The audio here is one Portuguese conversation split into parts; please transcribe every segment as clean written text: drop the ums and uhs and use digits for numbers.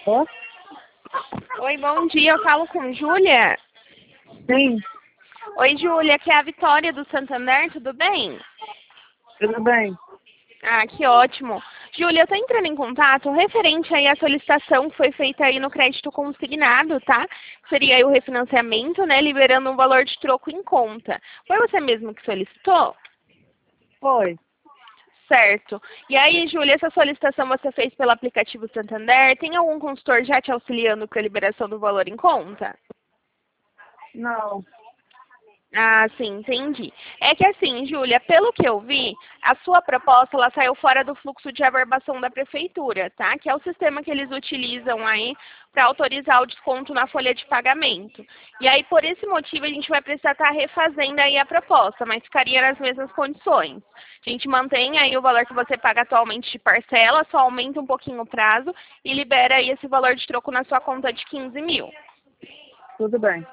Ô? Oi, bom dia. Eu falo com Júlia. Sim, Oi, Júlia, aqui é a Vitória do Santander, tudo bem? tudo bem. Ah, que ótimo. Júlia, eu tô entrando em contato referente aí à solicitação que foi feita aí no crédito consignado, tá? Seria aí o refinanciamento, né, liberando um valor de troco em conta. Foi você mesmo que solicitou? Foi. Certo. E aí, Júlia, essa solicitação você fez pelo aplicativo Santander? Tem algum consultor já te auxiliando com a liberação do valor em conta? Não. Ah, sim, entendi. É que assim, Júlia, pelo que eu vi, a sua proposta ela saiu fora do fluxo de averbação da prefeitura, tá? Que é o sistema que eles utilizam aí para autorizar o desconto na folha de pagamento. E aí, por esse motivo, a gente vai precisar estar refazendo aí a proposta, mas ficaria nas mesmas condições. A gente mantém aí o valor que você paga atualmente de parcela, só aumenta um pouquinho o prazo e libera aí esse valor de troco na sua conta de 15 mil. Tudo bem.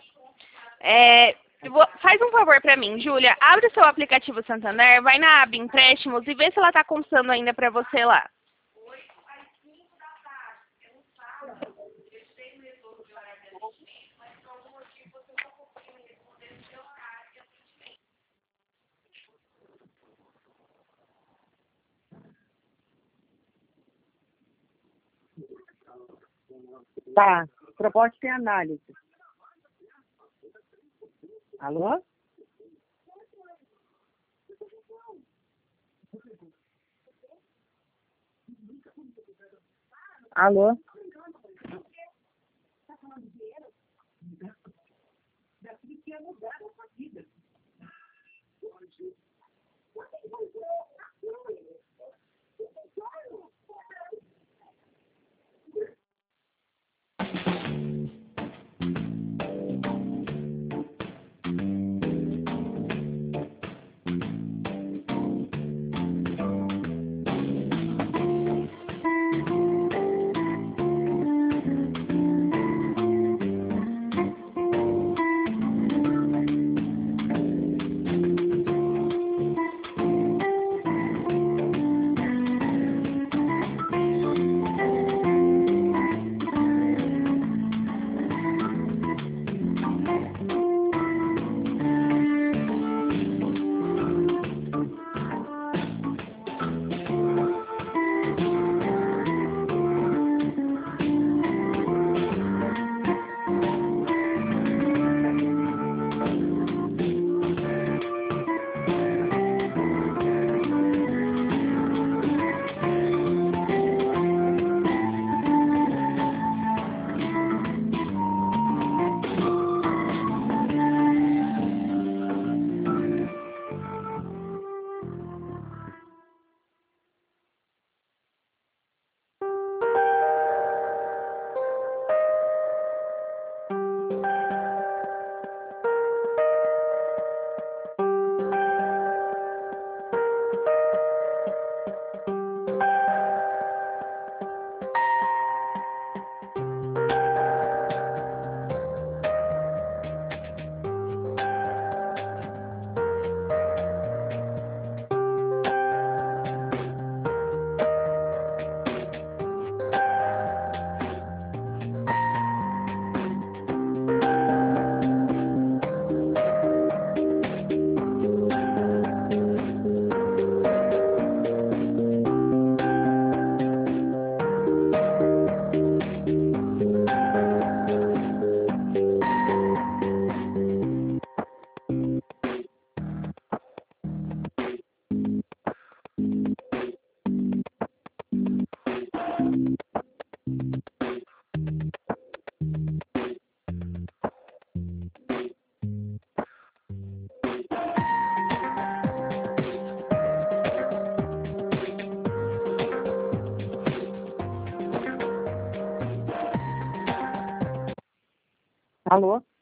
Faz um favor para mim, Júlia. Abre o seu aplicativo Santander, vai na aba empréstimos e vê se ela está constando ainda para você lá. Tá. Proposta em análise. Alô? Alô? Alô?